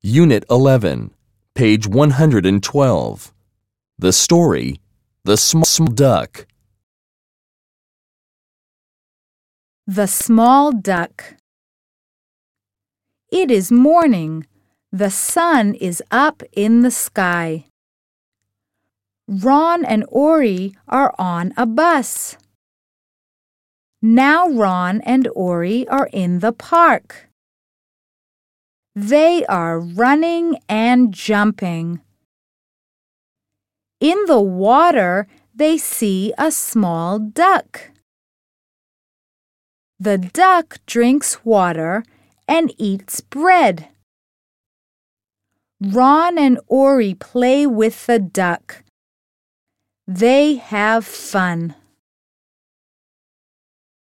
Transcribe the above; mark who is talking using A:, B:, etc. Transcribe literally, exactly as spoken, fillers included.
A: Unit eleven, page one hundred twelve. The story, The Small Duck.
B: The Small Duck. It is morning. The sun is up in the sky. Ron and Ori are on a bus. Now Ron and Ori are in the park. They are running and jumping. In the water, they see a small duck. The duck drinks water and eats bread. Ron and Ori play with the duck. They have fun.